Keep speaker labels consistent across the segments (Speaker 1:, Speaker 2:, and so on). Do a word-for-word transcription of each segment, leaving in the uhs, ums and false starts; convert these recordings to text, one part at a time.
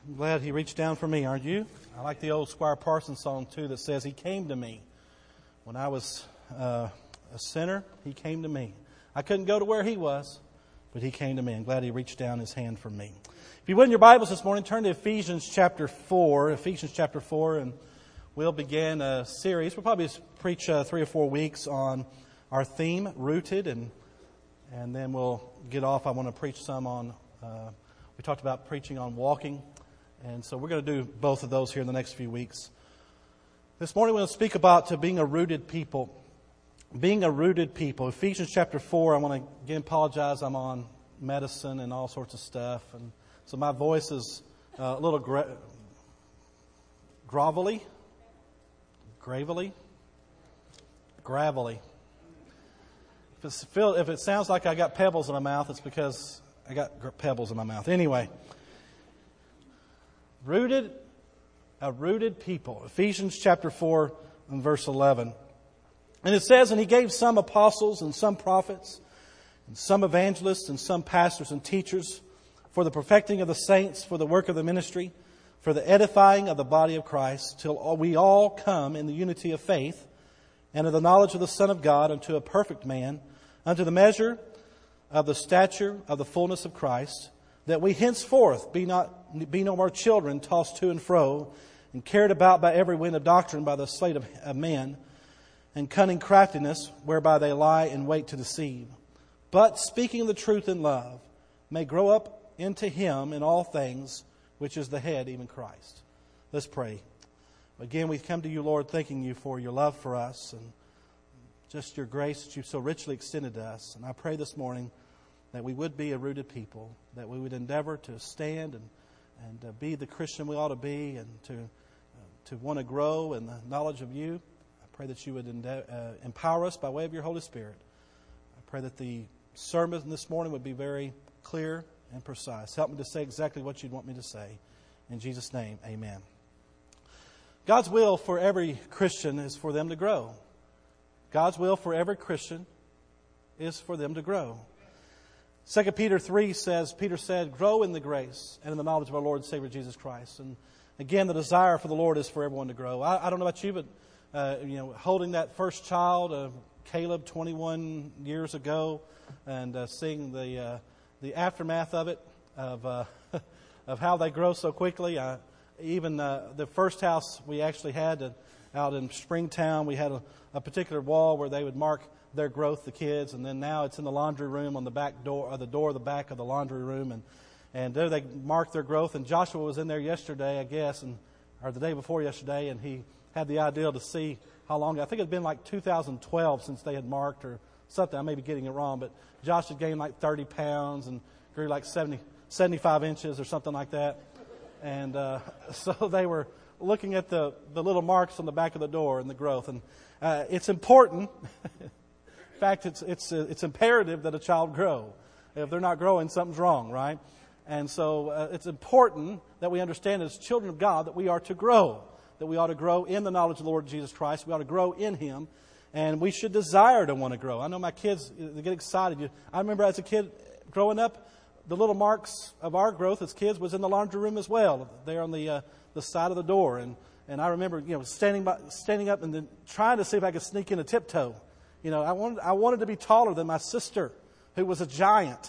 Speaker 1: I'm glad He reached down for me, aren't you? I like the old Squire Parsons song, too, that says, He came to me. When I was uh, a sinner, He came to me. I couldn't go to where He was, but He came to me. I'm glad He reached down His hand for me. If you would in your Bibles this morning, turn to Ephesians chapter four. Ephesians chapter four, and we'll begin a series. We'll probably preach uh, three or four weeks on our theme, Rooted, and and then we'll get off. I want to preach some on, uh, we talked about preaching on walking, and so we're going to do both of those here in the next few weeks. This morning we're going to speak about to being a rooted people. Being a rooted people. Ephesians chapter four, I want to again apologize. I'm on medicine and all sorts of stuff, and so my voice is uh, a little gra- grovelly, gravely, gravelly. If, it's feel, if it sounds like I got pebbles in my mouth, it's because I got gr- pebbles in my mouth. Anyway, rooted, a rooted people. Ephesians chapter four and verse eleven. And it says, and He gave some apostles and some prophets and some evangelists and some pastors and teachers for the perfecting of the saints, for the work of the ministry, for the edifying of the body of Christ, till we all come in the unity of faith and of the knowledge of the Son of God unto a perfect man, unto the measure of the stature of the fullness of Christ, that we henceforth be not be no more children tossed to and fro and carried about by every wind of doctrine, by the sleight of, of men, and cunning craftiness, whereby they lie in wait to deceive. But speaking the truth in love, may grow up into Him in all things, which is the head, even Christ. Let's pray. Again, we come to you, Lord, thanking you for your love for us and just your grace that you've so richly extended to us. And I pray this morning that we would be a rooted people, that we would endeavor to stand and, and uh, be the Christian we ought to be, and to, uh, to want to grow in the knowledge of you. I pray that you would ende- uh, empower us by way of your Holy Spirit. I pray that the sermon this morning would be very clear and precise. Help me to say exactly what you'd want me to say. In Jesus' name, amen. God's will for every Christian is for them to grow. God's will for every Christian is for them to grow. Second Peter three says, Peter said, grow in the grace and in the knowledge of our Lord and Savior Jesus Christ. And again, the desire for the Lord is for everyone to grow. I, I don't know about you, but uh, you know, holding that first child, uh, Caleb, twenty-one years ago, and uh, seeing the uh, the aftermath of it, of uh, of how they grow so quickly. Uh, even uh, the first house we actually had uh, out in Springtown, we had a, a particular wall where they would mark their growth, the kids, and then now it's in the laundry room on the back door, or the door of the back of the laundry room, and and there they mark their growth. And Joshua was in there yesterday, I guess, and or the day before yesterday, and he had the idea to see how long. I think it had been like two thousand twelve since they had marked or something. I may be getting it wrong, but Josh had gained like thirty pounds and grew like seventy, seventy-five inches or something like that. And uh, so they were looking at the, the little marks on the back of the door and the growth. And uh, it's important. In fact, it's it's uh, it's imperative that a child grow. If they're not growing, something's wrong, right? And so uh, it's important that we understand as children of God that we are to grow, that we ought to grow in the knowledge of the Lord Jesus Christ. We ought to grow in Him. And we should desire to want to grow. I know my kids, they get excited. I remember as a kid growing up, the little marks of our growth as kids was in the laundry room as well, there on the uh, the side of the door. And, and I remember, you know, standing by, standing up and then trying to see if I could sneak in a tiptoe. You know, I wanted I wanted to be taller than my sister, who was a giant.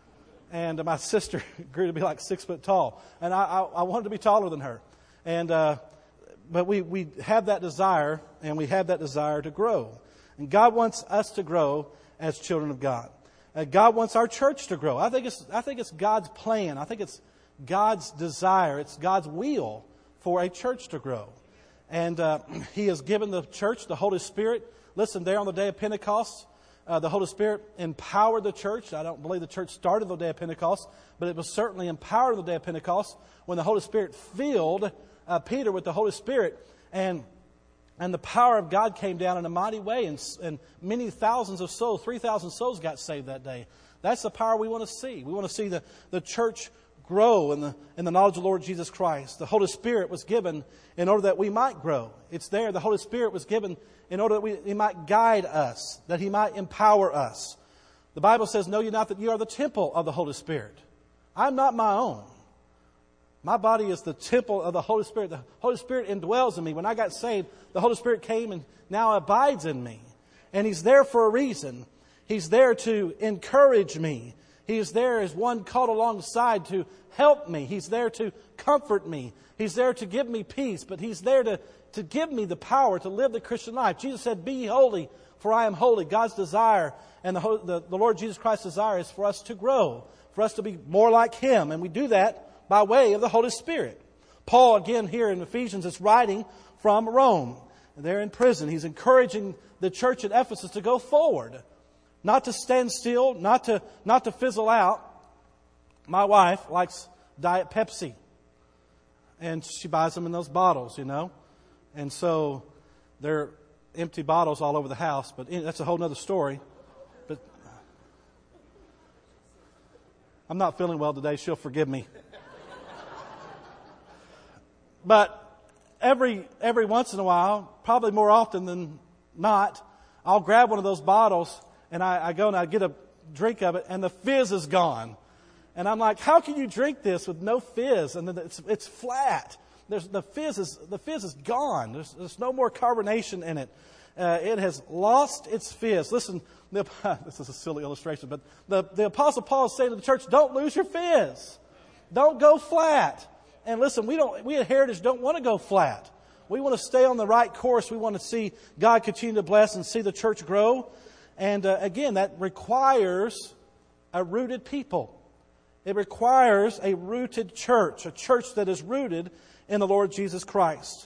Speaker 1: And my sister grew to be like six foot tall. And I, I, I wanted to be taller than her. And uh, But we, we have that desire, and we have that desire to grow. And God wants us to grow as children of God. Uh, God wants our church to grow. I think it's I think it's God's plan. I think it's God's desire. It's God's will for a church to grow. And uh, He has given the church the Holy Spirit. Listen, there on the day of Pentecost, uh, the Holy Spirit empowered the church. I don't believe the church started the day of Pentecost, but it was certainly empowered on the day of Pentecost when the Holy Spirit filled Uh, Peter with the Holy Spirit, and and the power of God came down in a mighty way, and, and many thousands of souls, three thousand souls got saved that day. That's the power we want to see. We want to see the, the church grow in the in the knowledge of the Lord Jesus Christ. The Holy Spirit was given in order that we might grow. It's there. The Holy Spirit was given in order that we, He might guide us, that He might empower us. The Bible says, know ye not that ye are the temple of the Holy Spirit. I'm not my own. My body is the temple of the Holy Spirit. The Holy Spirit indwells in me. When I got saved, the Holy Spirit came and now abides in me. And He's there for a reason. He's there to encourage me. He is there as one called alongside to help me. He's there to comfort me. He's there to give me peace. But He's there to, to give me the power to live the Christian life. Jesus said, "Be ye holy, for I am holy." God's desire and the, the, the Lord Jesus Christ's desire is for us to grow, for us to be more like Him. And we do that by way of the Holy Spirit. Paul, again, here in Ephesians, is writing from Rome. They're in prison. He's encouraging the church at Ephesus to go forward, not to stand still, not to, not to fizzle out. My wife likes Diet Pepsi, and she buys them in those bottles, you know. And so they're empty bottles all over the house, but that's a whole other story. But I'm not feeling well today. She'll forgive me. But every every once in a while, probably more often than not, I'll grab one of those bottles and I, I go and I get a drink of it and the fizz is gone. And I'm like, how can you drink this with no fizz? And then it's it's flat. There's the fizz is the fizz is gone. There's there's no more carbonation in it. Uh, it has lost its fizz. Listen, the, this is a silly illustration, but the, the Apostle Paul is saying to the church, don't lose your fizz. Don't go flat. And listen, we don't. We at Heritage don't want to go flat. We want to stay on the right course. We want to see God continue to bless and see the church grow. And uh, again, that requires a rooted people. It requires a rooted church, a church that is rooted in the Lord Jesus Christ.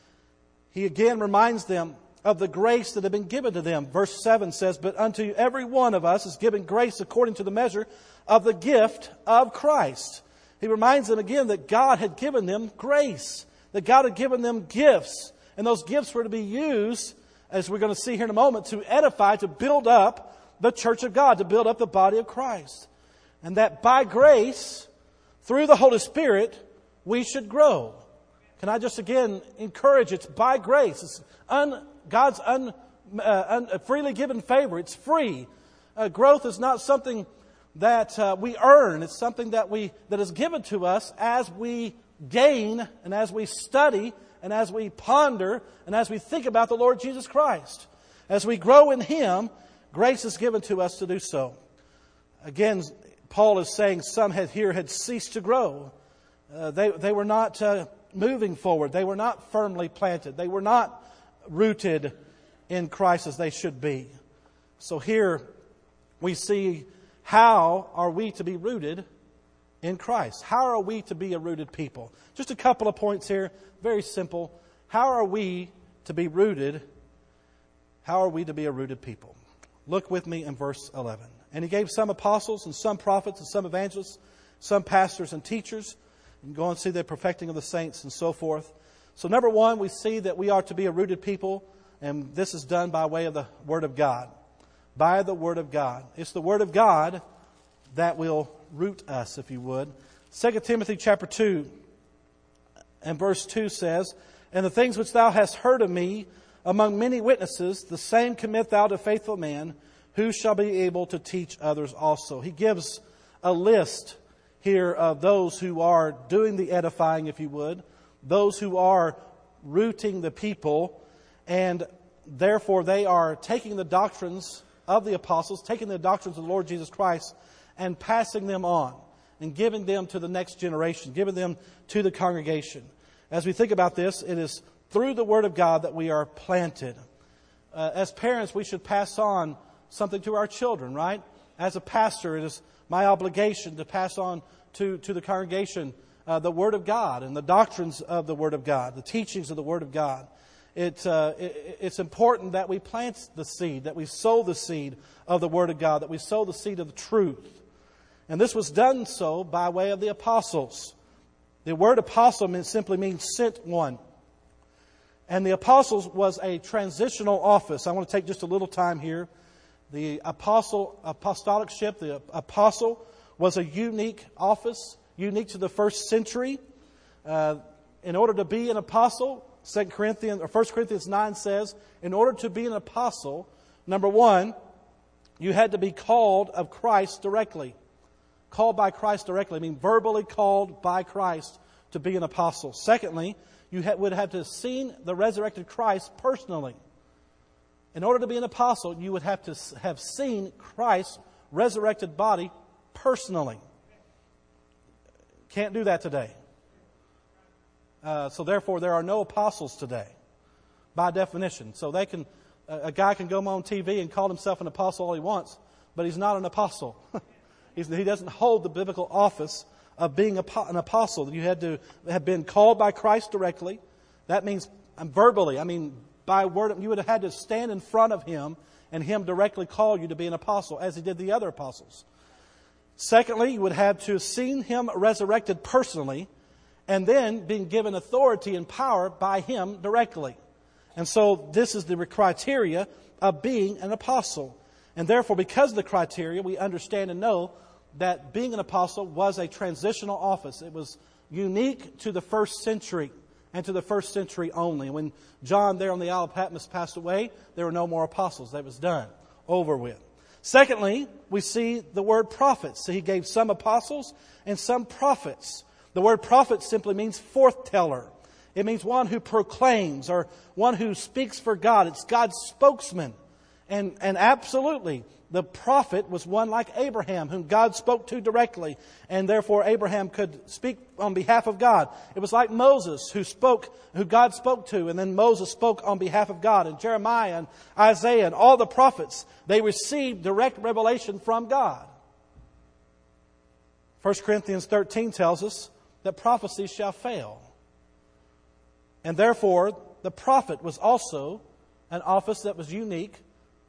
Speaker 1: He again reminds them of the grace that had been given to them. Verse seven says, "But unto every one of us is given grace according to the measure of the gift of Christ." He reminds them again that God had given them grace, that God had given them gifts. And those gifts were to be used, as we're going to see here in a moment, to edify, to build up the church of God, to build up the body of Christ. And that by grace, through the Holy Spirit, we should grow. Can I just again encourage, it's by grace. It's un, God's un, uh, un, freely given favor. It's free. Uh, growth is not something that uh, we earn. It's something that we that is given to us as we gain and as we study and as we ponder and as we think about the Lord Jesus Christ. As we grow in Him, grace is given to us to do so. Again, Paul is saying some had here had ceased to grow. Uh, they, they were not uh, moving forward. They were not firmly planted. They were not rooted in Christ as they should be. So here we see, how are we to be rooted in Christ? How are we to be a rooted people? Just a couple of points here, very simple. How are we to be rooted? How are we to be a rooted people? Look with me in verse eleven. "And He gave some apostles and some prophets and some evangelists, some pastors and teachers." And go and see the perfecting of the saints and so forth. So number one, we see that we are to be a rooted people, and this is done by way of the Word of God. By the Word of God. It's the Word of God that will root us, if you would. Second Timothy chapter two and verse two says, "And the things which thou hast heard of me among many witnesses, the same commit thou to faithful men, who shall be able to teach others also." He gives a list here of those who are doing the edifying, if you would, those who are rooting the people, and therefore they are taking the doctrines of the apostles, taking the doctrines of the Lord Jesus Christ and passing them on and giving them to the next generation, giving them to the congregation. As we think about this, it is through the Word of God that we are planted. Uh, as parents, we should pass on something to our children, right? As a pastor, it is my obligation to pass on to, to the congregation uh, the Word of God and the doctrines of the Word of God, the teachings of the Word of God. It, uh, it, it's important that we plant the seed, that we sow the seed of the Word of God, that we sow the seed of the truth. And this was done so by way of the apostles. The word apostle simply means sent one. And the apostles was a transitional office. I want to take just a little time here. The apostle, apostolicship, the apostle was a unique office, unique to the first century. Uh, in order to be an apostle, Second Corinthians or First Corinthians nine says, in order to be an apostle, number one, you had to be called of Christ directly. Called by Christ directly. I mean, verbally called by Christ to be an apostle. Secondly, you ha- would have to have seen the resurrected Christ personally. In order to be an apostle, you would have to have seen Christ's resurrected body personally. Can't do that today. Uh, so therefore, there are no apostles today, by definition. So they can, a guy can go on T V and call himself an apostle all he wants, but he's not an apostle. he's, he doesn't hold the biblical office of being an apostle. You had to have been called by Christ directly. That means verbally. I mean, by word, you would have had to stand in front of Him and Him directly call you to be an apostle, as He did the other apostles. Secondly, you would have to have seen Him resurrected personally, and then being given authority and power by Him directly. And so this is the criteria of being an apostle. And therefore, because of the criteria, we understand and know that being an apostle was a transitional office. It was unique to the first century and to the first century only. When John there on the Isle of Patmos passed away, there were no more apostles. That was done, over with. Secondly, we see the word prophets. So He gave some apostles and some prophets. The word prophet simply means forth-teller. It means one who proclaims or one who speaks for God. It's God's spokesman. And, and absolutely, the prophet was one like Abraham, whom God spoke to directly, and therefore Abraham could speak on behalf of God. It was like Moses, who spoke, who God spoke to, and then Moses spoke on behalf of God. And Jeremiah and Isaiah and all the prophets, they received direct revelation from God. First Corinthians thirteen tells us that prophecy shall fail. And therefore, the prophet was also an office that was unique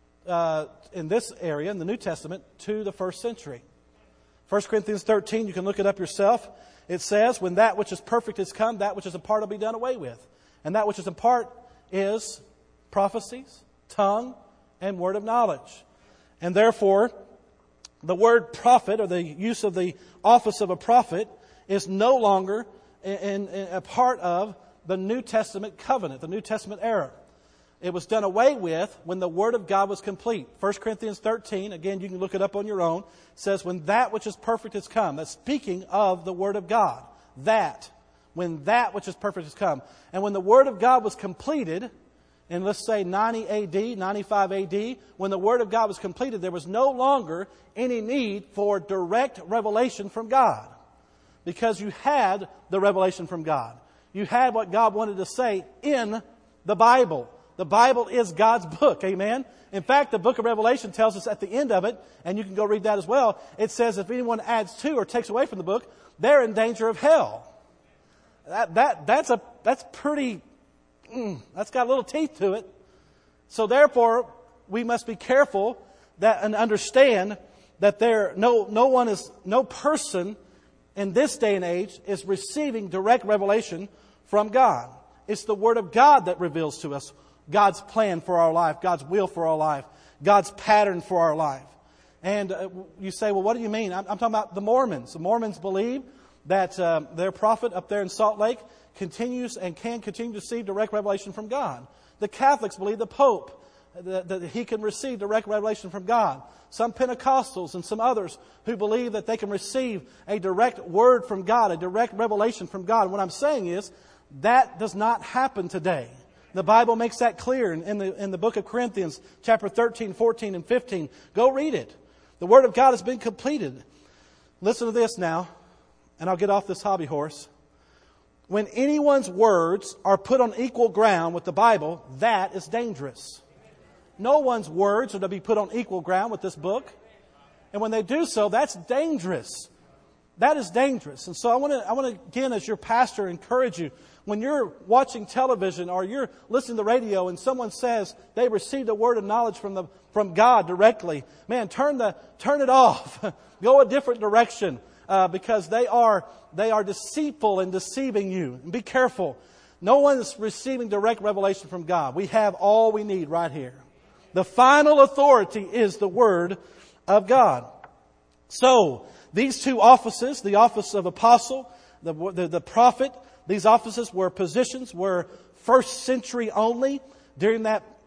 Speaker 1: Uh, in this area, in the New Testament, to the first century. First Corinthians thirteen, you can look it up yourself. It says, when that which is perfect is come, that which is in part will be done away with. And that which is in part is prophecies, tongue, and word of knowledge. And therefore, the word prophet, or the use of the office of a prophet, is no longer in, in a part of the New Testament covenant, the New Testament era. It was done away with when the Word of God was complete. First Corinthians thirteen, again, you can look it up on your own, says, when that which is perfect has come. That's speaking of the Word of God. That. When that which is perfect has come. And when the Word of God was completed, in let's say ninety A D, ninety-five A D, when the Word of God was completed, there was no longer any need for direct revelation from God. Because you had the revelation from God. You had what God wanted to say in the Bible. The Bible is God's book, amen? In fact, the book of Revelation tells us at the end of it, and you can go read that as well, it says if anyone adds to or takes away from the book, they're in danger of hell. That, that, that's a, that's pretty, mm, that's got a little teeth to it. So therefore, we must be careful that and understand that there, no, no one is, no person in this day and age is receiving direct revelation from God. It's the Word of God that reveals to us God's plan for our life, God's will for our life, God's pattern for our life. And uh, you say, well, what do you mean? I'm, I'm talking about the Mormons. The Mormons believe that uh, their prophet up there in Salt Lake continues and can continue to receive direct revelation from God. The Catholics believe the Pope, that, that he can receive direct revelation from God. Some Pentecostals and some others who believe that they can receive a direct word from God, a direct revelation from God. What I'm saying is, that does not happen today. The Bible makes that clear in, in, the, in the book of Corinthians, chapter thirteen, fourteen, and fifteen. Go read it. The Word of God has been completed. Listen to this now, and I'll get off this hobby horse. When anyone's words are put on equal ground with the Bible, that is dangerous. No one's words are to be put on equal ground with this book. And when they do so, that's dangerous. That is dangerous. And so I want to, I want to again, as your pastor, encourage you. When you're watching television or you're listening to the radio and someone says they received a word of knowledge from the from God directly, man, turn the turn it off. Go a different direction uh, because they are they are deceitful and deceiving you. And be careful. No one is receiving direct revelation from God. We have all we need right here. The final authority is the Word of God. So these two offices, the office of apostle, the the, the prophet. These offices were positions, were first century only. During that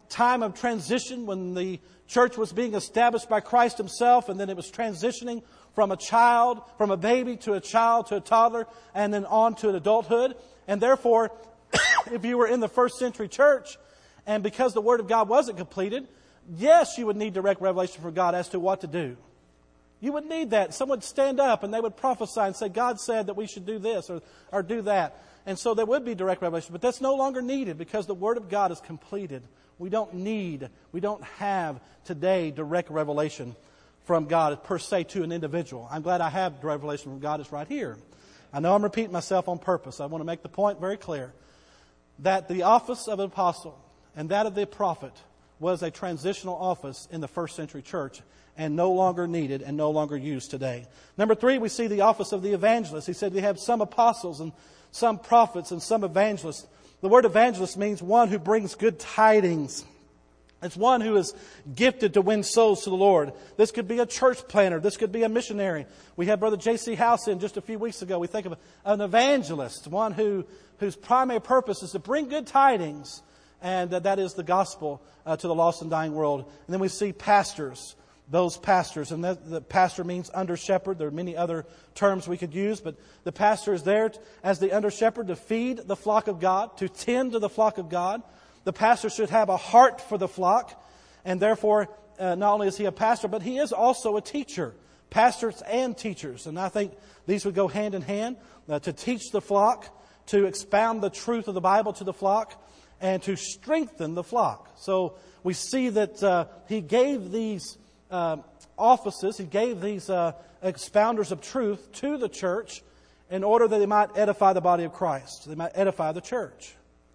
Speaker 1: time of transition when the church was being established by Christ Himself, and then it was transitioning from a child, from a baby to a child to a toddler, and then on to an adulthood. And therefore, if you were in the first century church, and because the Word of God wasn't completed, yes, you would need direct revelation from God as to what to do. You would need that. Someone would stand up and they would prophesy and say, God said that we should do this or, or do that. And so there would be direct revelation. But that's no longer needed because the Word of God is completed. We don't need, we don't have today direct revelation from God per se to an individual. I'm glad I have direct revelation from God. It's right here. I know I'm repeating myself on purpose. I want to make the point very clear that the office of an apostle and that of the prophet was a transitional office in the first century church and no longer needed and no longer used today. Number three, we see the office of the evangelist. He said we have some apostles and some prophets and some evangelists. The word evangelist means one who brings good tidings. It's one who is gifted to win souls to the Lord. This could be a church planter. This could be a missionary. We had Brother J C House in just a few weeks ago. We think of an evangelist, one who whose primary purpose is to bring good tidings, and uh, that is the gospel uh, to the lost and dying world. And then we see pastors, those pastors, and that, the pastor means under shepherd. There are many other terms we could use, but the pastor is there as the under shepherd to feed the flock of God, to tend to the flock of God. The pastor should have a heart for the flock, and therefore, uh, not only is he a pastor, but he is also a teacher. Pastors and teachers. And I think these would go hand in hand, uh, to teach the flock, to expound the truth of the Bible to the flock, and to strengthen the flock. So we see that uh, he gave these uh, offices, he gave these uh, expounders of truth to the church in order that they might edify the body of Christ. They might edify the church.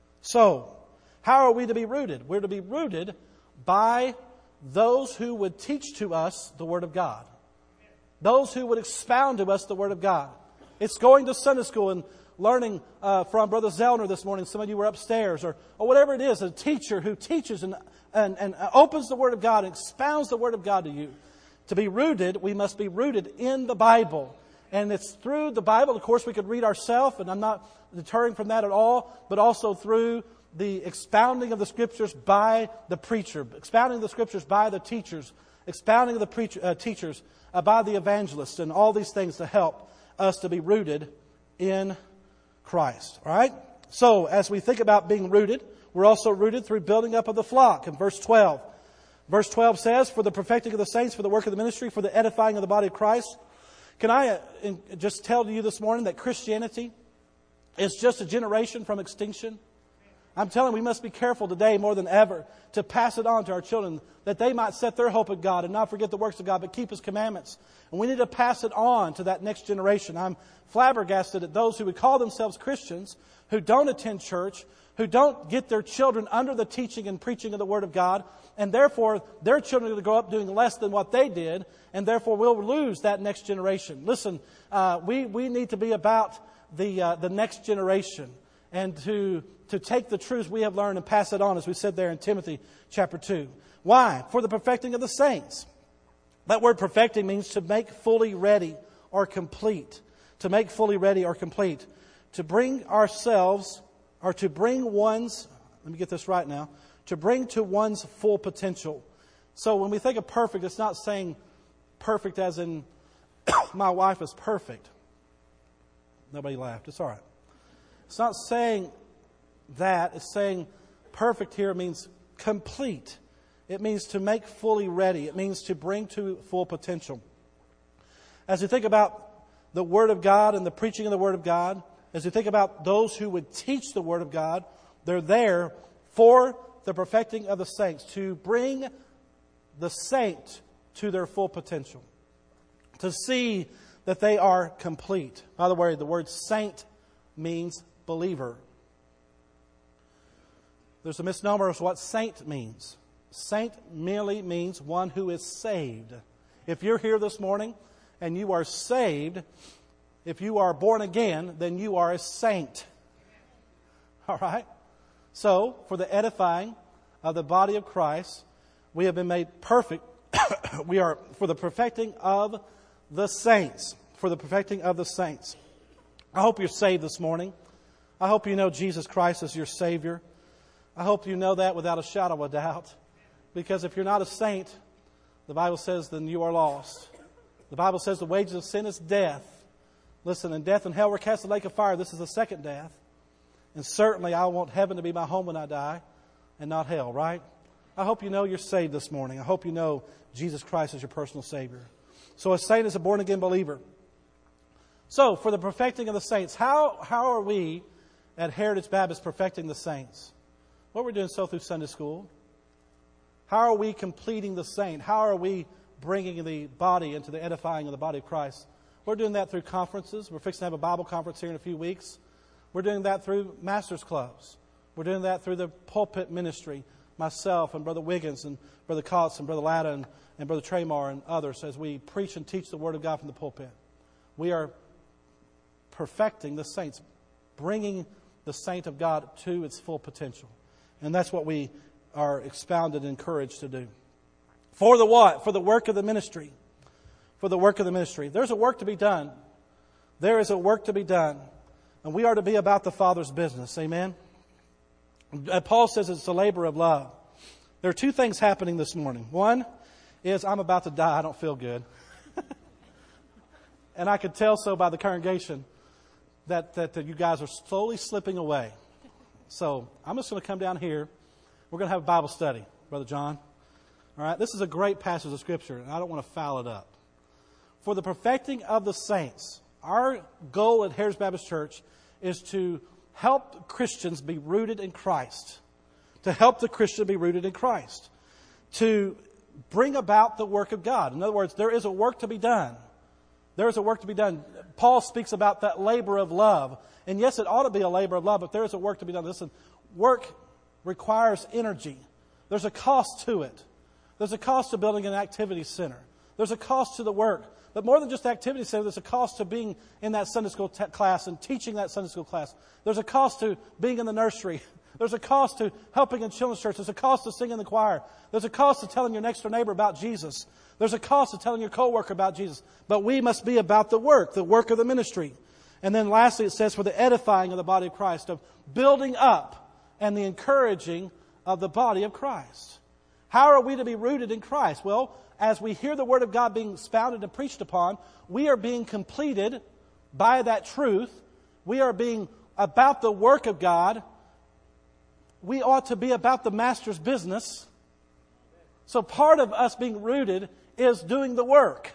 Speaker 1: So, how are we to be rooted? We're to be rooted by those who would teach to us the Word of God. Those who would expound to us the Word of God. It's going to Sunday school and learning uh, from Brother Zellner this morning. Some of you were upstairs, or, or whatever it is, a teacher who teaches and, and, and opens the Word of God and expounds the Word of God to you. To be rooted, we must be rooted in the Bible. And it's through the Bible, of course, we could read ourselves, and I'm not deterring from that at all, but also through the expounding of the Scriptures by the preacher, expounding the Scriptures by the teachers, expounding the preacher, uh, teachers uh, by the evangelists, and all these things to help us to be rooted in Christ. All right? So, as we think about being rooted, we're also rooted through building up of the flock. In verse twelve, verse twelve says, for the perfecting of the saints, for the work of the ministry, for the edifying of the body of Christ. Can I uh, in, just tell you this morning that Christianity is just a generation from extinction? I'm telling you, we must be careful today more than ever to pass it on to our children, that they might set their hope in God and not forget the works of God, but keep His commandments. And we need to pass it on to that next generation. I'm flabbergasted at those who would call themselves Christians, who don't attend church, who don't get their children under the teaching and preaching of the Word of God, and therefore their children are going to grow up doing less than what they did, and therefore we'll lose that next generation. Listen, uh, we, we need to be about the, uh, the next generation, and to to take the truths we have learned and pass it on, as we said there in Timothy chapter two. Why? For the perfecting of the saints. That word perfecting means to make fully ready or complete. To make fully ready or complete. To bring ourselves, or to bring one's, let me get this right now, to bring to one's full potential. So when we think of perfect, it's not saying perfect as in my wife is perfect. Nobody laughed. It's all right. It's not saying that. It's saying perfect here means complete. It means to make fully ready. It means to bring to full potential. As you think about the Word of God and the preaching of the Word of God, as you think about those who would teach the Word of God, they're there for the perfecting of the saints, to bring the saint to their full potential, to see that they are complete. By the way, the word saint means believer. There's a misnomer of what saint means. Saint merely means one who is saved. If you're here this morning and you are saved, if you are born again, then you are a saint. All right? So, for the edifying of the body of Christ, we have been made perfect. We are for the perfecting of the saints. For the perfecting of the saints. I hope you're saved this morning. I hope you know Jesus Christ as your Savior. I hope you know that without a shadow of a doubt. Because if you're not a saint, the Bible says then you are lost. The Bible says the wages of sin is death. Listen, and death and hell were cast in the lake of fire. This is the second death. And certainly I want heaven to be my home when I die and not hell, right? I hope you know you're saved this morning. I hope you know Jesus Christ is your personal Savior. So a saint is a born-again believer. So, for the perfecting of the saints, how, how are we at Heritage Baptist perfecting the saints? What we're doing so through Sunday school. How are we completing the saint? How are we bringing the body into the edifying of the body of Christ? We're doing that through conferences. We're fixing to have a Bible conference here in a few weeks. We're doing that through Masters Clubs. We're doing that through the pulpit ministry. Myself and Brother Wiggins and Brother Kotz and Brother Latta and, and Brother Tramar and others as we preach and teach the Word of God from the pulpit. We are perfecting the saints, bringing the saint of God to its full potential. And that's what we are expounded and encouraged to do. For the what? For the work of the ministry. For the work of the ministry. There's a work to be done. There is a work to be done. And we are to be about the Father's business. Amen? And Paul says it's a labor of love. There are two things happening this morning. One is I'm about to die. I don't feel good. And I could tell so by the congregation that, that, that you guys are slowly slipping away. So I'm just going to come down here. We're going to have a Bible study, Brother John. All right, this is a great passage of Scripture, and I don't want to foul it up. For the perfecting of the saints, our goal at Heritage Baptist Church is to help Christians be rooted in Christ. To help the Christian be rooted in Christ. To bring about the work of God. In other words, there is a work to be done. There is a work to be done. Paul speaks about that labor of love. And yes, it ought to be a labor of love, but there is a work to be done. Listen, work requires energy. There's a cost to it. There's a cost to building an activity center. There's a cost to the work. But more than just activity center, there's a cost to being in that Sunday school te- class and teaching that Sunday school class. There's a cost to being in the nursery. There's a cost to helping in children's church. There's a cost to singing in the choir. There's a cost to telling your next door neighbor about Jesus. There's a cost to telling your coworker about Jesus. But we must be about the work, the work of the ministry. And then lastly, it says for the edifying of the body of Christ, of building up and the encouraging of the body of Christ. How are we to be rooted in Christ? Well, as we hear the Word of God being expounded and preached upon, we are being completed by that truth. We are being about the work of God. We ought to be about the Master's business. So part of us being rooted is doing the work.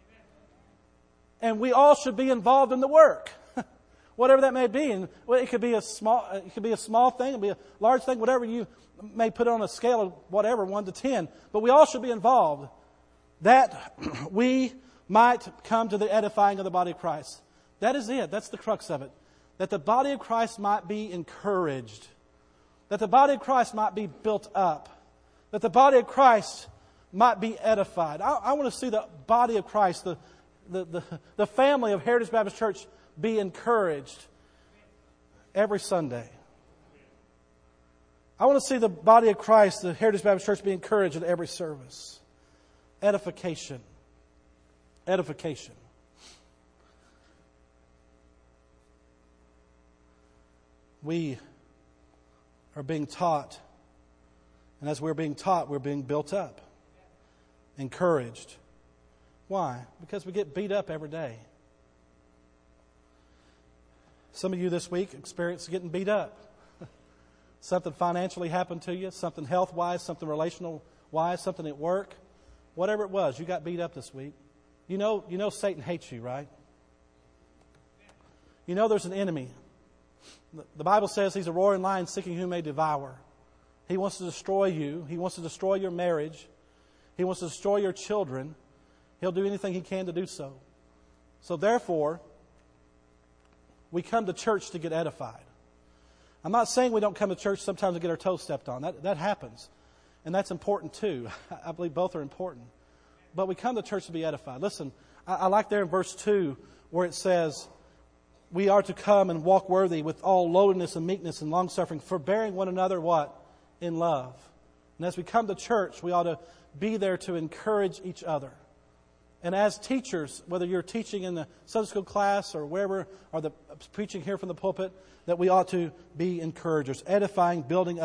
Speaker 1: And we all should be involved in the work. Whatever that may be. And it could be a small it could be a small thing, it could be a large thing, whatever you may put on a scale of whatever, one to ten. But we all should be involved. That we might come to the edifying of the body of Christ. That is it. That's the crux of it. That the body of Christ might be encouraged. That the body of Christ might be built up. That the body of Christ might be edified. I, I want to see the body of Christ, the, the, the, the family of Heritage Baptist Church be encouraged every Sunday. I want to see the body of Christ, the Heritage Baptist Church, be encouraged at every service. Edification. Edification. We are being taught, and as we're being taught, we're being built up, encouraged. Why? Because we get beat up every day. Some of you this week experienced getting beat up. Something financially happened to you, something health-wise, something relational-wise, something at work. Whatever it was, you got beat up this week. You know, you know Satan hates you, right? You know there's an enemy. The Bible says he's a roaring lion seeking whom may devour. He wants to destroy you. He wants to destroy your marriage. He wants to destroy your children. He'll do anything he can to do so. So therefore, we come to church to get edified. I'm not saying we don't come to church sometimes to get our toes stepped on. That, that happens. And that's important too. I believe both are important. But we come to church to be edified. Listen, I, I like there in verse two where it says, we are to come and walk worthy with all lowliness and meekness and long-suffering, forbearing one another, what? In love. And as we come to church, we ought to be there to encourage each other. And as teachers, whether you're teaching in the Sunday school class or wherever, or the preaching here from the pulpit, that we ought to be encouragers, edifying, building up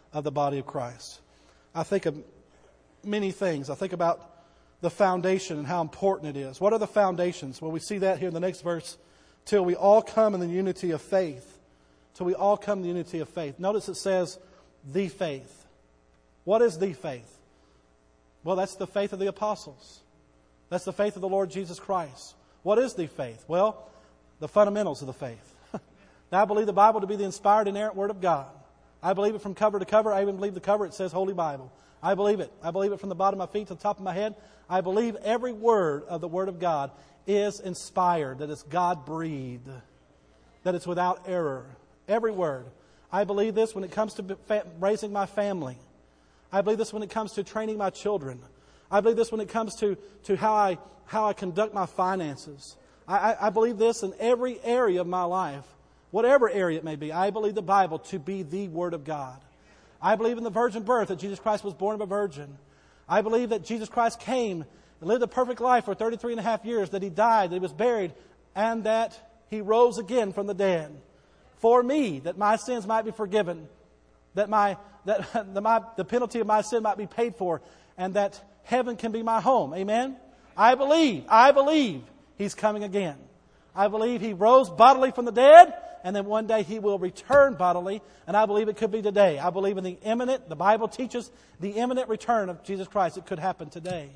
Speaker 1: of the body of Christ. I think of many things. I think about the foundation and how important it is. What are the foundations? Well, we see that here in the next verse. Till we all come in the unity of faith. Till we all come in the unity of faith. Notice it says, the faith. What is the faith? Well, that's the faith of the apostles. That's the faith of the Lord Jesus Christ. What is the faith? Well, the fundamentals of the faith. Now, I believe the Bible to be the inspired, inerrant Word of God. I believe it from cover to cover. I even believe the cover, it says Holy Bible. I believe it. I believe it from the bottom of my feet to the top of my head. I believe every word of the Word of God is inspired, that it's God-breathed, that it's without error. Every word. I believe this when it comes to raising my family. I believe this when it comes to training my children. I believe this when it comes to, to how I how I conduct my finances. I, I, I believe this in every area of my life, whatever area it may be. I believe the Bible to be the Word of God. I believe in the virgin birth, that Jesus Christ was born of a virgin. I believe that Jesus Christ came and lived a perfect life for thirty-three and a half years, that He died, that He was buried, and that He rose again from the dead. For me, that my sins might be forgiven, that my that the, my, the penalty of my sin might be paid for, and that heaven can be my home. Amen? I believe, I believe He's coming again. I believe He rose bodily from the dead, and then one day He will return bodily, and I believe it could be today. I believe in the imminent, the Bible teaches the imminent return of Jesus Christ. It could happen today.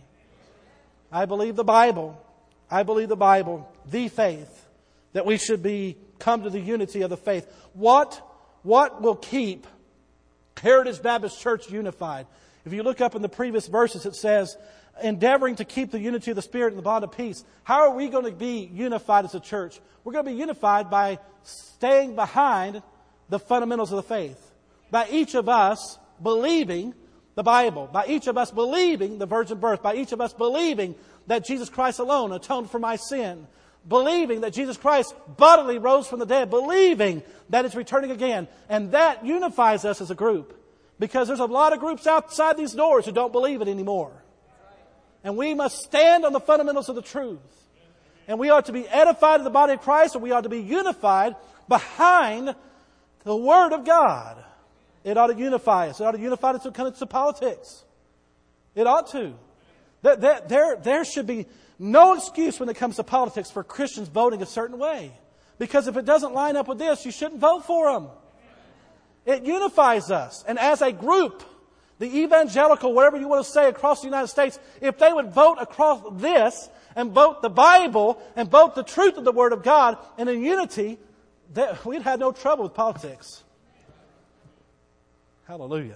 Speaker 1: I believe the Bible. I believe the Bible, the faith, that we should be come to the unity of the faith. What, what will keep Heritage Baptist Church unified? If you look up in the previous verses, it says, endeavoring to keep the unity of the Spirit and the bond of peace. How are we going to be unified as a church? We're going to be unified by staying behind the fundamentals of the faith. By each of us believing the Bible. By each of us believing the virgin birth. By each of us believing that Jesus Christ alone atoned for my sin. Believing that Jesus Christ bodily rose from the dead. Believing that it's returning again. And that unifies us as a group. Because there's a lot of groups outside these doors who don't believe it anymore. And we must stand on the fundamentals of the truth. And we are to be edified in the body of Christ, and we are to be unified behind the Word of God. It ought to unify us. It ought to unify us when it comes to politics. It ought to. There, there, there, there should be no excuse when it comes to politics for Christians voting a certain way. Because if it doesn't line up with this, you shouldn't vote for them. It unifies us. And as a group, the evangelical, whatever you want to say, across the United States, if they would vote across this and vote the Bible and vote the truth of the Word of God and in unity, we'd have no trouble with politics. Hallelujah.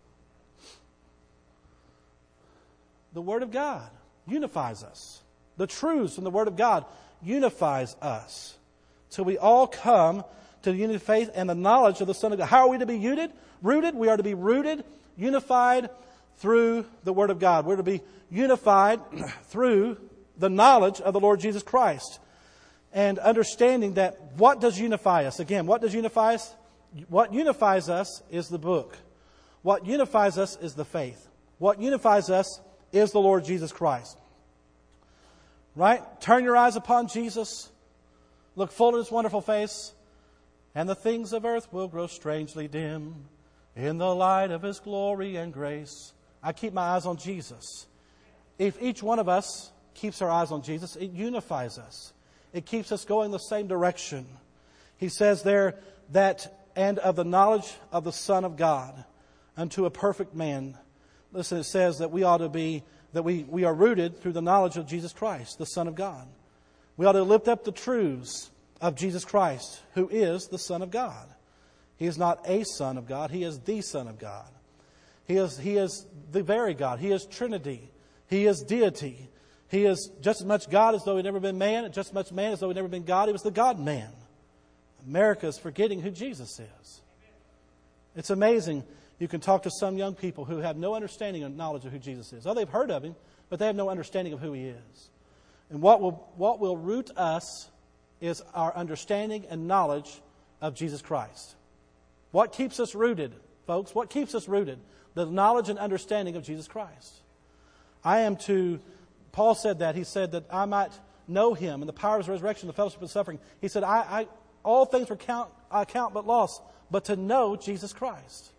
Speaker 1: The Word of God unifies us. The truths from the Word of God unifies us. Till we all come to the unity of faith and the knowledge of the Son of God. How are we to be rooted? Rooted. We are to be rooted, unified through the Word of God. We're to be unified through the knowledge of the Lord Jesus Christ. And understanding that what does unify us? Again, what does unify us? What unifies us is the book. What unifies us is the faith. What unifies us is the Lord Jesus Christ. Right? Turn your eyes upon Jesus. Look full in His wonderful face. And the things of earth will grow strangely dim in the light of His glory and grace. I keep my eyes on Jesus. If each one of us keeps our eyes on Jesus, it unifies us. It keeps us going the same direction. He says there that, and of the knowledge of the Son of God unto a perfect man. Listen, it says that we ought to be, that we, we are rooted through the knowledge of Jesus Christ, the Son of God. We ought to lift up the truths of Jesus Christ, who is the Son of God. He is not a Son of God. He is the Son of God. He is, he is the very God. He is Trinity. He is deity. He is just as much God as though He'd never been man, and just as much man as though He'd never been God. He was the God-man. America is forgetting who Jesus is. It's amazing. You can talk to some young people who have no understanding or knowledge of who Jesus is. Oh, they've heard of Him, but they have no understanding of who He is. And what will, what will root us is our understanding and knowledge of Jesus Christ. What keeps us rooted, folks? What keeps us rooted? The knowledge and understanding of Jesus Christ. I am to, Paul said that. He said that I might know Him and the power of His resurrection, the fellowship of suffering. He said, I, I all things were count, I count but loss, but to know Jesus Christ.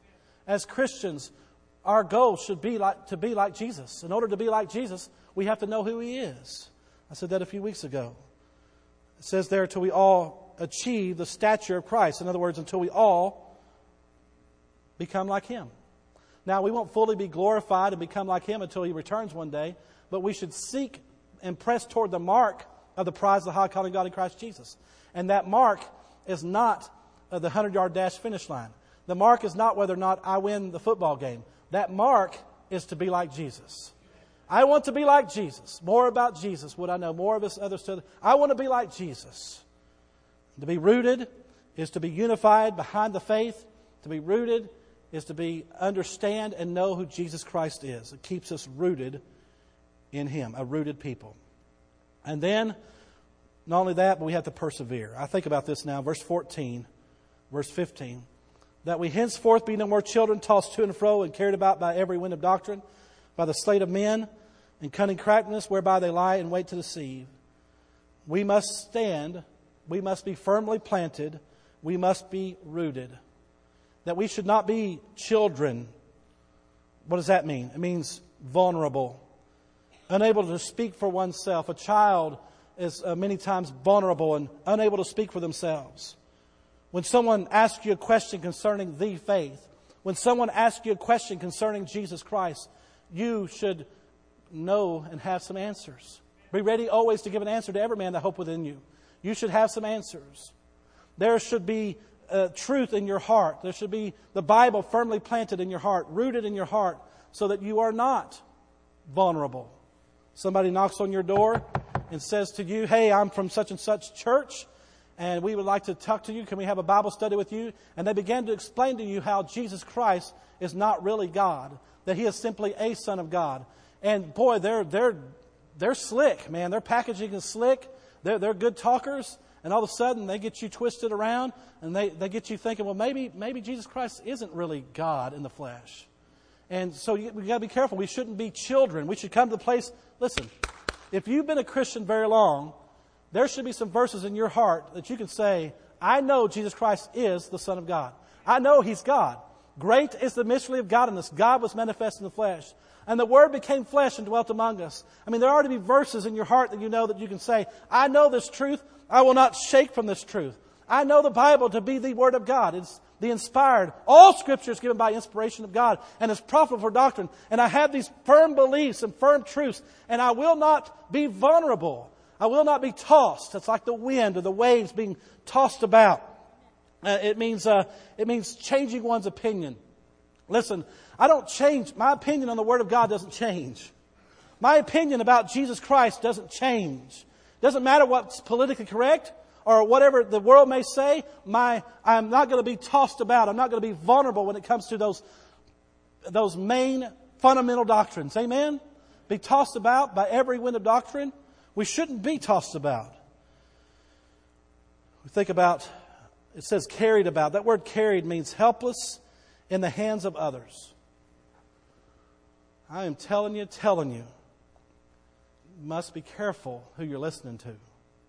Speaker 1: as Christians, our goal should be like, to be like Jesus. In order to be like Jesus, we have to know who He is. I said that a few weeks ago. It says there, till we all achieve the stature of Christ. In other words, until we all become like Him. Now, we won't fully be glorified and become like Him until He returns one day, but we should seek and press toward the mark of the prize of the high calling of God in Christ Jesus. And that mark is not uh, the hundred-yard dash finish line. The mark is not whether or not I win the football game. That mark is to be like Jesus. I want to be like Jesus. More about Jesus would I know. More of His other stuff. I want to be like Jesus. To be rooted is to be unified behind the faith. To be rooted is to be understand and know who Jesus Christ is. It keeps us rooted in Him, a rooted people. And then, not only that, but we have to persevere. I think about this now, verse fourteen, verse fifteen. That we henceforth be no more children tossed to and fro and carried about by every wind of doctrine, by the sleight of men and cunning craftiness whereby they lie in wait to deceive. We must stand, we must be firmly planted, we must be rooted. That we should not be children. What does that mean? It means vulnerable, unable to speak for oneself. A child is uh, many times vulnerable and unable to speak for themselves. When someone asks you a question concerning the faith, when someone asks you a question concerning Jesus Christ, you should know and have some answers. Be ready always to give an answer to every man that hope within you. You should have some answers. There should be uh, truth in your heart. There should be the Bible firmly planted in your heart, rooted in your heart, so that you are not vulnerable. Somebody knocks on your door and says to you, hey, I'm from such and such church, and we would like to talk to you. Can we have a Bible study with you? And they began to explain to you how Jesus Christ is not really God, that He is simply a Son of God. And boy, they're they're they're slick, man. Their packaging is slick. They're they're good talkers. And all of a sudden, they get you twisted around, and they, they get you thinking, well, maybe maybe Jesus Christ isn't really God in the flesh. And so you, we got to be careful. We shouldn't be children. We should come to the place. Listen, if you've been a Christian very long, there should be some verses in your heart that you can say, I know Jesus Christ is the Son of God. I know He's God. Great is the mystery of godliness. God was manifest in the flesh. And the Word became flesh and dwelt among us. I mean, there ought to be verses in your heart that you know that you can say, I know this truth. I will not shake from this truth. I know the Bible to be the Word of God. It's the inspired. All Scripture is given by inspiration of God and is profitable for doctrine. And I have these firm beliefs and firm truths. And I will not be vulnerable. I will not be tossed. It's like the wind or the waves being tossed about. Uh, it means uh, it means changing one's opinion. Listen, I don't change. My opinion on the Word of God doesn't change. My opinion about Jesus Christ doesn't change. Doesn't matter what's politically correct or whatever the world may say. My, I'm not going to be tossed about. I'm not going to be vulnerable when it comes to those, those main fundamental doctrines. Amen? Be tossed about by every wind of doctrine. We shouldn't be tossed about. We think about, it says carried about. That word carried means helpless in the hands of others. I am telling you, telling you, you must be careful who you're listening to.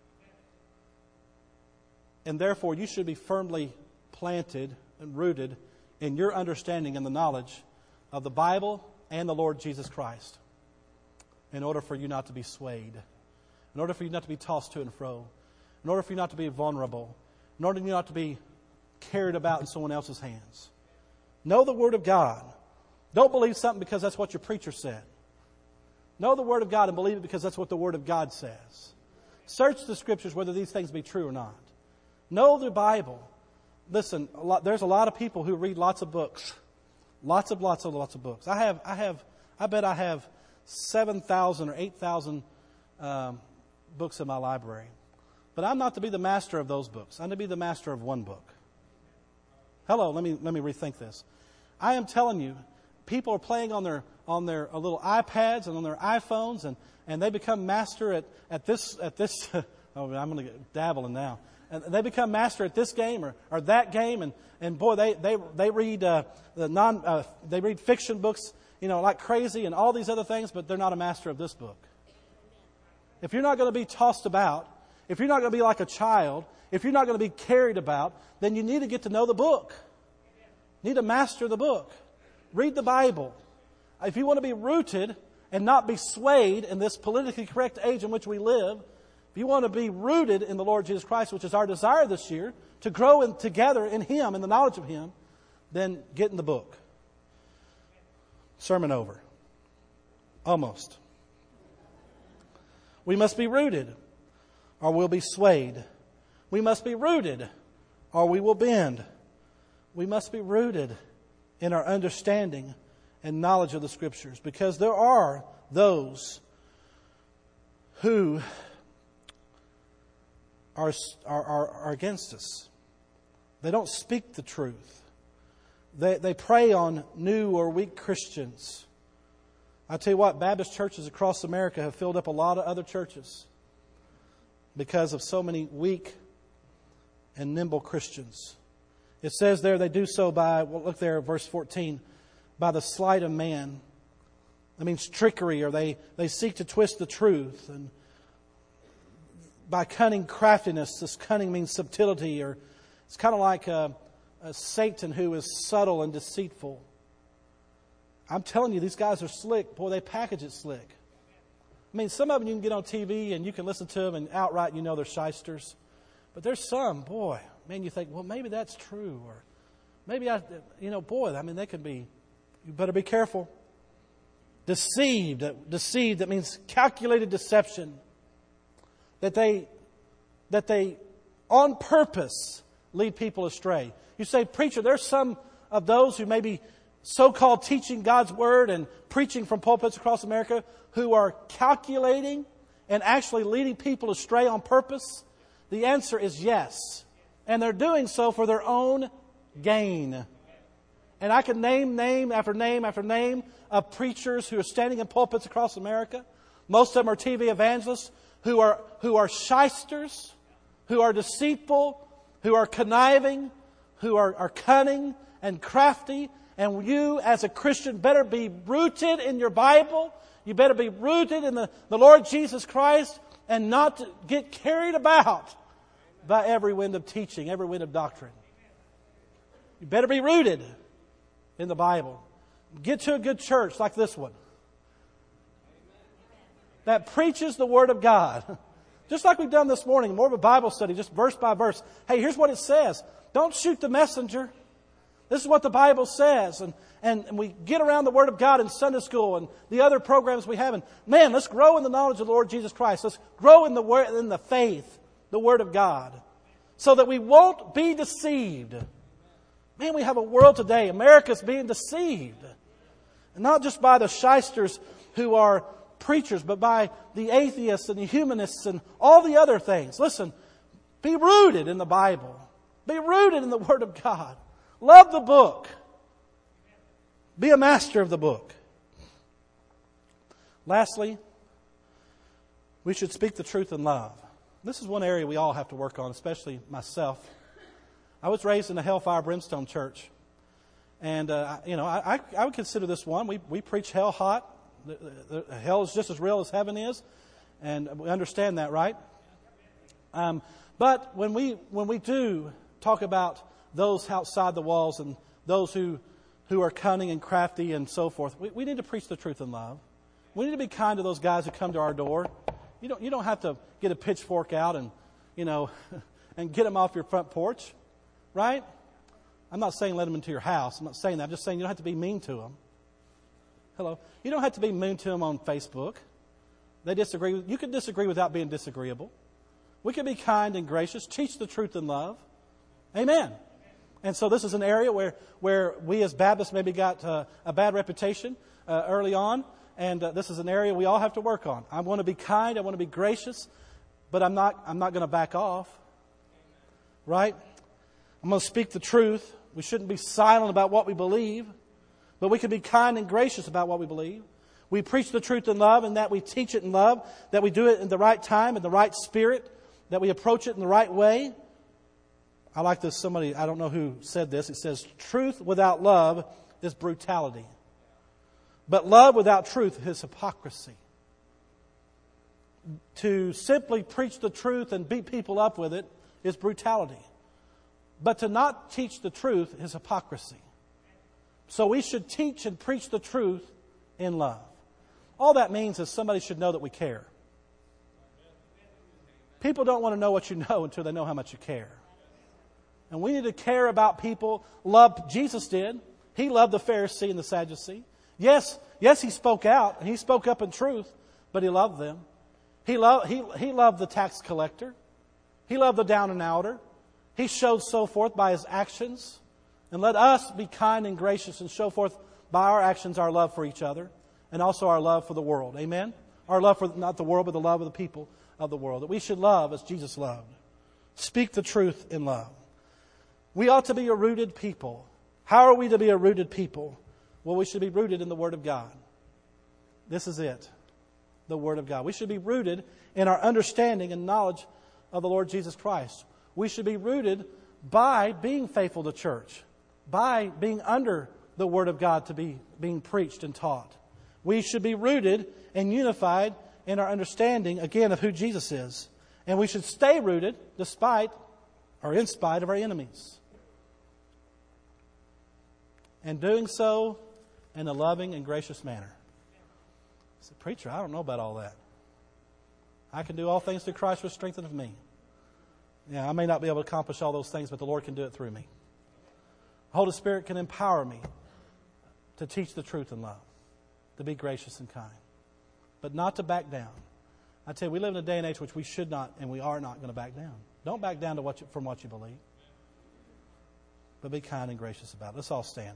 Speaker 1: And therefore, you should be firmly planted and rooted in your understanding and the knowledge of the Bible and the Lord Jesus Christ in order for you not to be swayed, in order for you not to be tossed to and fro, in order for you not to be vulnerable, in order for you not to be carried about in someone else's hands. Know the Word of God. Don't believe something because that's what your preacher said. Know the Word of God and believe it because that's what the Word of God says. Search the Scriptures whether these things be true or not. Know the Bible. Listen, a lot, there's a lot of people who read lots of books. Lots of, lots of, lots of books. I have, I have, I bet I have seven thousand or eight thousand um, books in my library. But I'm not to be the master of those books. I'm to be the master of one book. Hello, let me, let me rethink this. I am telling you, people are playing on their on their uh, little iPads and on their iPhones, and, and they become master at, at this at this. oh, I'm going to dabble in now. And they become master at this game or, or that game, and, and boy, they they they read uh, the non uh, they read fiction books, you know, like crazy, and all these other things, but they're not a master of this book. If you're not going to be tossed about, if you're not going to be like a child, if you're not going to be carried about, then you need to get to know the book. You need to master the book. Read the Bible. If you want to be rooted and not be swayed in this politically correct age in which we live, if you want to be rooted in the Lord Jesus Christ, which is our desire this year, to grow in, together in Him, in the knowledge of Him, then get in the book. Sermon over. Almost. We must be rooted or we'll be swayed. We must be rooted or we will bend. We must be rooted in our understanding and knowledge of the Scriptures, because there are those who are, are, are, are against us. They don't speak the truth. They, they prey on new or weak Christians. I tell you what, Baptist churches across America have filled up a lot of other churches because of so many weak and nimble Christians. It says there they do so by, well, look there, verse fourteen, by the sleight of man. That means trickery, or they, they seek to twist the truth. And by cunning craftiness, this cunning means subtlety, or it's kind of like a, a Satan who is subtle and deceitful. I'm telling you, these guys are slick. Boy, they package it slick. I mean, some of them you can get on T V and you can listen to them and outright you know they're shysters. But there's some, boy, man, you think, well, maybe that's true. Or maybe, I, you know, boy, I mean, they can be, you better be careful. Deceived. Deceived, that means calculated deception. That they, that they on purpose lead people astray. You say, preacher, there's some of those who may be so-called teaching God's Word and preaching from pulpits across America who are calculating and actually leading people astray on purpose? The answer is yes. And they're doing so for their own gain. And I can name name after name after name of preachers who are standing in pulpits across America. Most of them are T V evangelists who are, who are shysters, who are deceitful, who are conniving, who are, are cunning and crafty. And you, as a Christian, better be rooted in your Bible. You better be rooted in the, the Lord Jesus Christ and not to get carried about by every wind of teaching, every wind of doctrine. You better be rooted in the Bible. Get to a good church like this one that preaches the Word of God. Just like we've done this morning, more of a Bible study, just verse by verse. Hey, here's what it says. Don't shoot the messenger. This is what the Bible says. And, and, and we get around the Word of God in Sunday school and the other programs we have. And man, let's grow in the knowledge of the Lord Jesus Christ. Let's grow in the word, in the faith, the Word of God, so that we won't be deceived. Man, we have a world today, America's being deceived. And not just by the shysters who are preachers, but by the atheists and the humanists and all the other things. Listen, be rooted in the Bible. Be rooted in the Word of God. Love the book. Be a master of the book. Lastly, we should speak the truth in love. This is one area we all have to work on, especially myself. I was raised in a Hellfire Brimstone church. And, uh, you know, I, I would consider this one. We, we preach hell hot. The, the, hell is just as real as heaven is. And we understand that, right? Um, but when we when we do talk about those outside the walls and those who, who are cunning and crafty and so forth, we, we need to preach the truth in love. We need to be kind to those guys who come to our door. You don't you don't have to get a pitchfork out and, you know, and get them off your front porch, right? I'm not saying let them into your house. I'm not saying that. I'm just saying you don't have to be mean to them. Hello. You don't have to be mean to them on Facebook. They disagree. You can disagree without being disagreeable. We can be kind and gracious. Teach the truth in love. Amen. And so this is an area where, where we as Baptists maybe got uh, a bad reputation uh, early on. And uh, this is an area we all have to work on. I want to be kind. I want to be gracious. But I'm not, I'm not going to back off. Right? I'm going to speak the truth. We shouldn't be silent about what we believe. But we can be kind and gracious about what we believe. We preach the truth in love, and that we teach it in love. That we do it in the right time, in the right spirit. That we approach it in the right way. I like this. Somebody, I don't know who said this. It says, truth without love is brutality. But love without truth is hypocrisy. To simply preach the truth and beat people up with it is brutality. But to not teach the truth is hypocrisy. So we should teach and preach the truth in love. All that means is somebody should know that we care. People don't want to know what you know until they know how much you care. And we need to care about people. Love, Jesus did. He loved the Pharisee and the Sadducee. Yes, yes, he spoke out, and he spoke up in truth, but he loved them. He loved, he, he loved the tax collector. He loved the down and outer. He showed so forth by his actions. And let us be kind and gracious and show forth by our actions our love for each other and also our love for the world. Amen? Our love for not the world, but the love of the people of the world. That we should love as Jesus loved. Speak the truth in love. We ought to be a rooted people. How are we to be a rooted people? Well, we should be rooted in the Word of God. This is it. The Word of God. We should be rooted in our understanding and knowledge of the Lord Jesus Christ. We should be rooted by being faithful to church, by being under the Word of God to be being preached and taught. We should be rooted and unified in our understanding, again, of who Jesus is. And we should stay rooted despite or in spite of our enemies. And doing so in a loving and gracious manner. I said, preacher, I don't know about all that. I can do all things through Christ which strengtheneth me. Yeah, I may not be able to accomplish all those things, but the Lord can do it through me. The Holy Spirit can empower me to teach the truth in love, to be gracious and kind, but not to back down. I tell you, we live in a day and age which we should not and we are not going to back down. Don't back down to what you, from what you believe, but be kind and gracious about it. Let's all stand.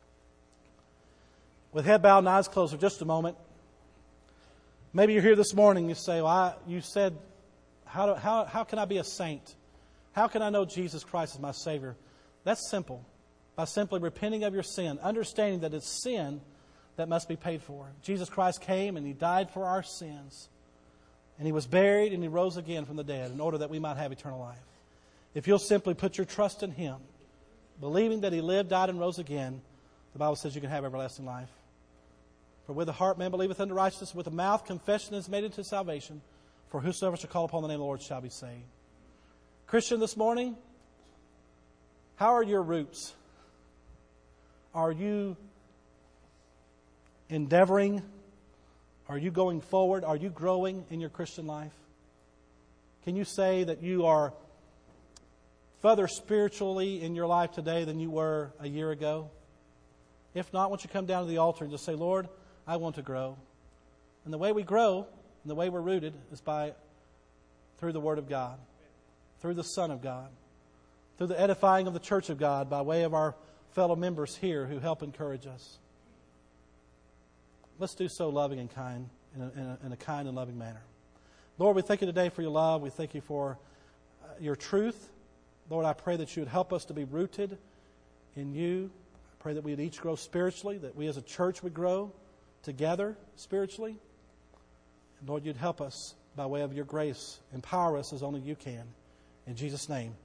Speaker 1: With head bowed and eyes closed for just a moment. Maybe you're here this morning, you say, well, I, you said, how, do, how, how can I be a saint? How can I know Jesus Christ is my Savior? That's simple. By simply repenting of your sin, understanding that it's sin that must be paid for. Jesus Christ came and He died for our sins. And He was buried and He rose again from the dead in order that we might have eternal life. If you'll simply put your trust in Him, believing that He lived, died, and rose again, the Bible says you can have everlasting life. For with the heart man believeth unto righteousness, with the mouth confession is made unto salvation. For whosoever shall call upon the name of the Lord shall be saved. Christian, this morning, how are your roots? Are you endeavoring? Are you going forward? Are you growing in your Christian life? Can you say that you are further spiritually in your life today than you were a year ago? If not, won't you come down to the altar and just say, Lord, I want to grow. And the way we grow and the way we're rooted is by through the Word of God, through the Son of God, through the edifying of the church of God by way of our fellow members here who help encourage us. Let's do so loving and kind, in a, in a, in a kind and loving manner. Lord, we thank you today for your love. We thank you for uh, your truth. Lord, I pray that you would help us to be rooted in you. I pray that we would each grow spiritually, that we as a church would grow together spiritually. And Lord, you'd help us by way of your grace. Empower us as only you can. In Jesus' name.